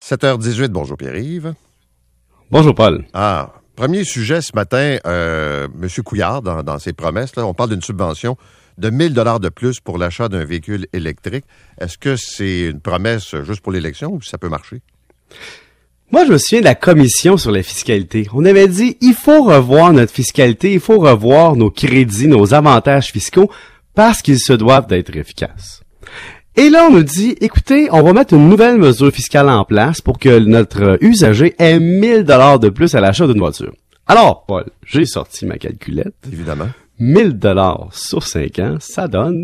7h18, bonjour Pierre-Yves. Bonjour Paul. Premier sujet ce matin, M. Couillard, dans ses promesses, là, on parle d'une subvention de 1 000 $ de plus pour l'achat d'un véhicule électrique. Est-ce que c'est une promesse juste pour l'élection ou ça peut marcher? Moi, je me souviens de la commission sur la fiscalité. On avait dit, il faut revoir notre fiscalité, il faut revoir nos crédits, nos avantages fiscaux, parce qu'ils se doivent d'être efficaces. Et là, on nous dit, écoutez, on va mettre une nouvelle mesure fiscale en place pour que notre usager ait 1 000 $ de plus à l'achat d'une voiture. Alors, Paul, j'ai sorti ma calculette. Évidemment. 1 000 $ sur 5 ans, ça donne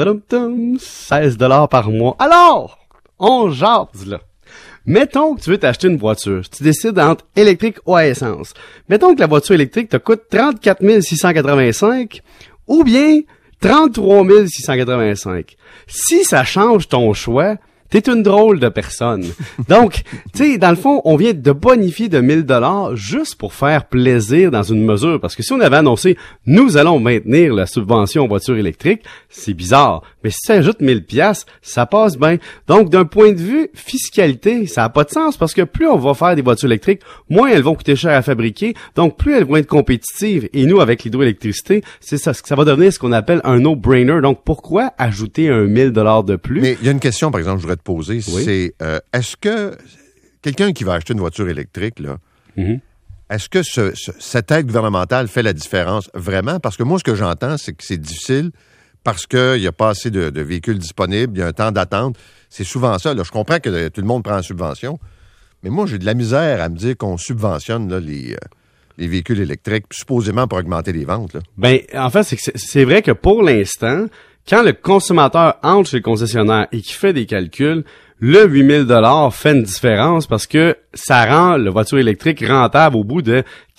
16 $ par mois. Alors, on jase, là. Mettons que tu veux t'acheter une voiture. Tu décides entre électrique ou à essence. Mettons que la voiture électrique te coûte 34 685 ou bien 33 685. Si ça change ton choix, t'es une drôle de personne. Donc, tu sais, dans le fond, on vient de bonifier de 1 000 $ juste pour faire plaisir dans une mesure. Parce que si on avait annoncé, nous allons maintenir la subvention aux voitures électriques, c'est bizarre. Mais si ça ajoute 1 000 $, ça passe bien. Donc, d'un point de vue fiscalité, ça n'a pas de sens parce que plus on va faire des voitures électriques, moins elles vont coûter cher à fabriquer. Donc, plus elles vont être compétitives. Et nous, avec l'hydroélectricité, c'est ça va devenir ce qu'on appelle un no-brainer. Donc, pourquoi ajouter 1 000 $ de plus? Mais il y a une question, par exemple, je voudrais te poser. Oui. C'est, est-ce que quelqu'un qui va acheter une voiture électrique, là, est-ce que cette aide gouvernementale fait la différence vraiment? Parce que moi, ce que j'entends, c'est que c'est difficile parce qu'il n'y a pas assez de véhicules disponibles, il y a un temps d'attente. C'est souvent ça. Là. Je comprends que tout le monde prend en subvention, mais moi, j'ai de la misère à me dire qu'on subventionne là, les véhicules électriques, supposément pour augmenter les ventes. Là. Ben, en fait, c'est vrai que pour l'instant, quand le consommateur entre chez le concessionnaire et qu'il fait des calculs, le 8 000 $ fait une différence parce que ça rend la voiture électrique rentable au bout de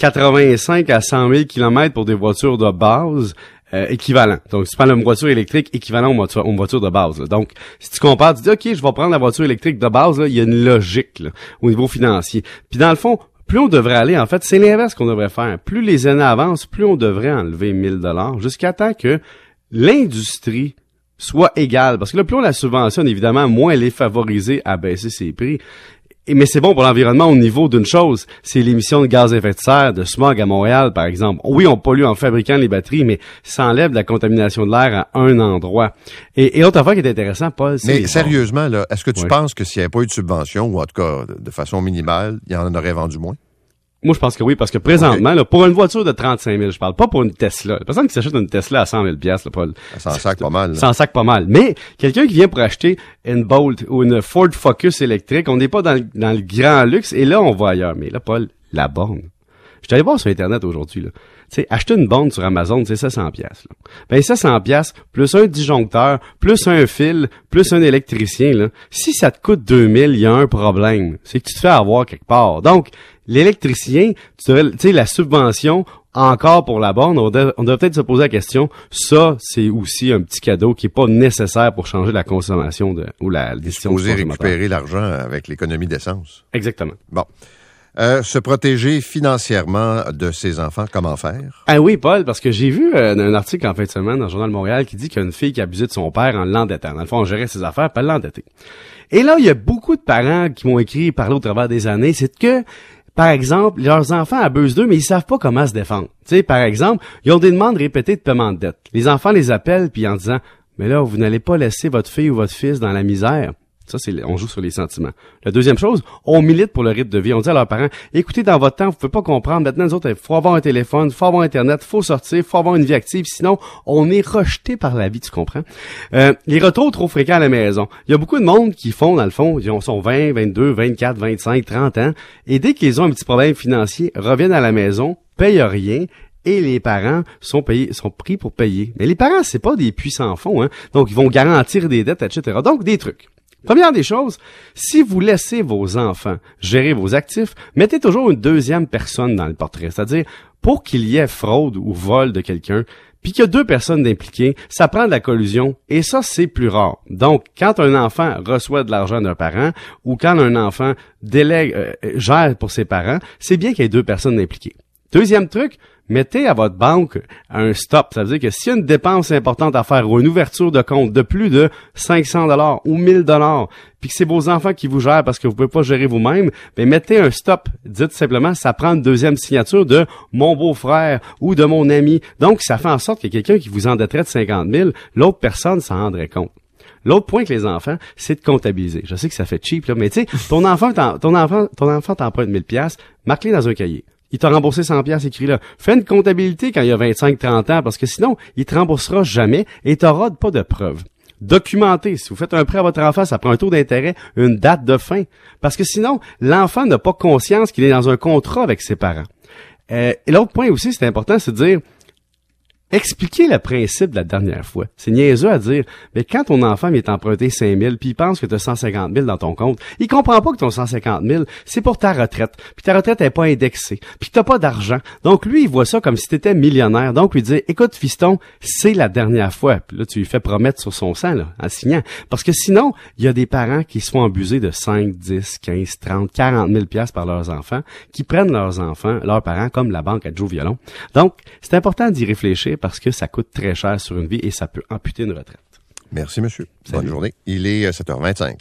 85 à 100 000 km pour des voitures de base équivalent. Donc, si tu prends une voiture électrique équivalent aux voitures de base. Là. Donc, si tu compares, tu dis, OK, je vais prendre la voiture électrique de base, là, il y a une logique là, au niveau financier. Puis dans le fond, plus on devrait aller, en fait, c'est l'inverse qu'on devrait faire. Plus les années avancent, plus on devrait enlever 1 000 $ jusqu'à temps que l'industrie soit égale. Parce que là, plus on la subventionne, évidemment, moins elle est favorisée à baisser ses prix. Mais c'est bon pour l'environnement au niveau d'une chose, c'est l'émission de gaz à effet de serre, de smog à Montréal, par exemple. Oui, on pollue en fabriquant les batteries, mais ça enlève la contamination de l'air à un endroit. Et l'autre affaire qui est intéressant, Paul, c'est... Mais sérieusement, là, est-ce que tu penses que s'il n'y avait pas eu de subvention, ou en tout cas de façon minimale, il y en aurait vendu moins? Moi, je pense que oui, parce que présentement, là, pour une voiture de 35 000, je parle pas pour une Tesla. La personne qui s'achète une Tesla à 100 000 $, là, Paul. Ça en sac pas mal. Ça en sac pas mal. Mais, quelqu'un qui vient pour acheter une Bolt ou une Ford Focus électrique, on n'est pas dans le grand luxe, et là, on va ailleurs. Mais là, Paul, la borne. Je suis allé voir sur Internet aujourd'hui, là. Tu sais, acheter une borne sur Amazon, c'est 700 $, là. Ben, 700 $, plus un disjoncteur, plus un fil, plus un électricien, là. Si ça te coûte 2000, il y a un problème. C'est que tu te fais avoir quelque part. Donc, l'électricien, tu sais, la subvention, encore pour la borne, on doit peut-être se poser la question, ça, c'est aussi un petit cadeau qui est pas nécessaire pour changer la consommation ou la décision du consommateur. Récupérer l'argent avec l'économie d'essence. Exactement. Bon. Se protéger financièrement de ses enfants, comment faire? Ah oui, Paul, parce que j'ai vu un article en fin de semaine dans le Journal de Montréal qui dit qu'il y a une fille qui abusait de son père en l'endettant. Dans le fond, on gérait ses affaires, pas l'endetter. Et là, il y a beaucoup de parents qui m'ont écrit et parlé au travers des années, c'est que, par exemple, leurs enfants abusent d'eux, mais ils savent pas comment se défendre. Tu sais, par exemple, ils ont des demandes répétées de paiement de dette. Les enfants les appellent puis en disant, mais là, vous n'allez pas laisser votre fille ou votre fils dans la misère. Ça, on joue sur les sentiments. La deuxième chose, on milite pour le rythme de vie. On dit à leurs parents, écoutez, dans votre temps, vous pouvez pas comprendre. Maintenant, nous autres, il faut avoir un téléphone, il faut avoir Internet, il faut sortir, il faut avoir une vie active. Sinon, on est rejeté par la vie, tu comprends? Les retours trop fréquents à la maison. Il y a beaucoup de monde qui font, dans le fond, ils sont 20, 22, 24, 25, 30 ans. Et dès qu'ils ont un petit problème financier, reviennent à la maison, payent rien. Et les parents sont pris pour payer. Mais les parents, c'est pas des puissants fonds, hein. Donc, ils vont garantir des dettes, etc. Donc, des trucs. Première des choses, si vous laissez vos enfants gérer vos actifs, mettez toujours une deuxième personne dans le portrait. C'est-à-dire, pour qu'il y ait fraude ou vol de quelqu'un, puis qu'il y a deux personnes impliquées, ça prend de la collusion, et ça, c'est plus rare. Donc, quand un enfant reçoit de l'argent d'un parent, ou quand un enfant gère pour ses parents, c'est bien qu'il y ait deux personnes impliquées. Deuxième truc, mettez à votre banque un stop. Ça veut dire que s'il y a une dépense importante à faire ou une ouverture de compte de plus de 500 $ ou 1000 $, puis que c'est vos enfants qui vous gèrent parce que vous pouvez pas gérer vous-même, ben mettez un stop. Dites simplement, ça prend une deuxième signature de mon beau-frère ou de mon ami. Donc, ça fait en sorte que quelqu'un qui vous endetterait de 50 000, l'autre personne s'en rendrait compte. L'autre point que les enfants, c'est de comptabiliser. Je sais que ça fait cheap, là, mais tu sais, ton enfant t'emprunte 1000 $, marque-les dans un cahier. Il t'a remboursé 100 $, écris-là. Fais une comptabilité quand il y a 25-30 ans, parce que sinon, il te remboursera jamais et t'auras pas de preuves. Documentez. Si vous faites un prêt à votre enfant, ça prend un taux d'intérêt, une date de fin. Parce que sinon, l'enfant n'a pas conscience qu'il est dans un contrat avec ses parents. Et l'autre point aussi, c'est important, c'est de dire, expliquez le principe de la dernière fois. C'est niaiseux à dire, mais quand ton enfant vient t'emprunter 5 000, puis il pense que tu as 150 000 dans ton compte, il comprend pas que ton 150 000, c'est pour ta retraite. Puis ta retraite n'est pas indexée. Puis t'as pas d'argent. Donc lui, il voit ça comme si tu étais millionnaire. Donc lui dit, écoute fiston, c'est la dernière fois. Puis là, tu lui fais promettre sur son sang, là, en signant. Parce que sinon, il y a des parents qui se font abuser de 5, 10, 15, 30, 40 000 $ par leurs enfants, qui prennent leurs enfants, leurs parents, comme la banque à Joe Violon. Donc, c'est important d'y réfléchir parce que ça coûte très cher sur une vie et ça peut amputer une retraite. Merci, monsieur. Salut. Bonne journée. Il est 7h25.